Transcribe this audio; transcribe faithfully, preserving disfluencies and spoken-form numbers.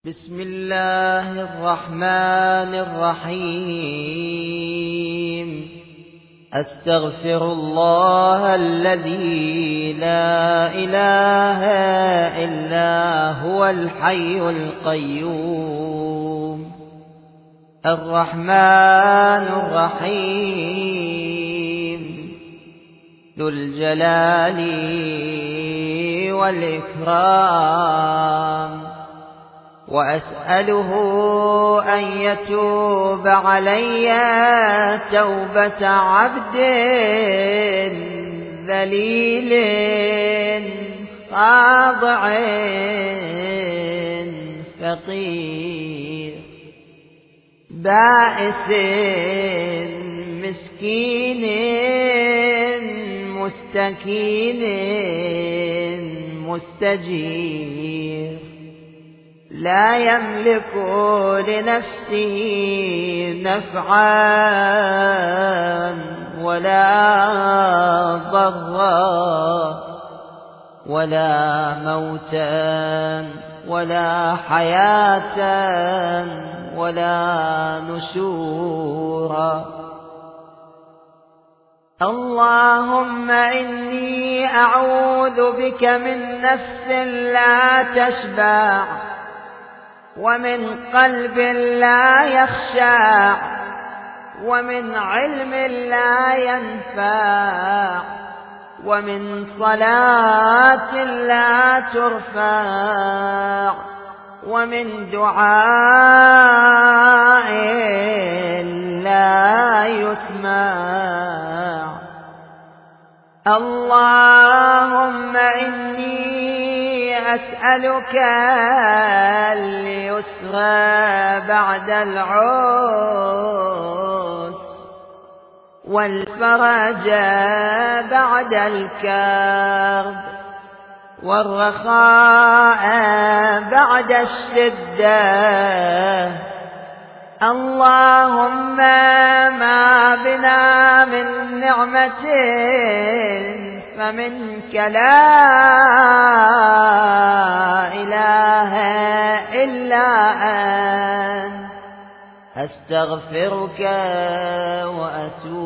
بسم الله الرحمن الرحيم. أستغفر الله الذي لا إله إلا هو الحي القيوم الرحمن الرحيم ذو الجلال والإكرام، وأسأله أن يتوب علي توبة عبد ذليل خاضع فقير بائس مسكين مستكين مستجير، لا يملك لنفسه نفعا ولا ضرا ولا موتا ولا حياة ولا نشورا. اللهم إني أعوذ بك من نفس لا تشبع، ومن قلب لا يخشع، ومن علم لا ينفع، ومن صلاة لا ترفع، ومن دعاء لا يسمع. اللهم إني أسألك اليسر بعد العسر، والفرج بعد الكرب، والرخاء بعد الشدة. اللهم ما بنا من نعمة فمنك لا إله إلا أنت، أستغفرك وأتوب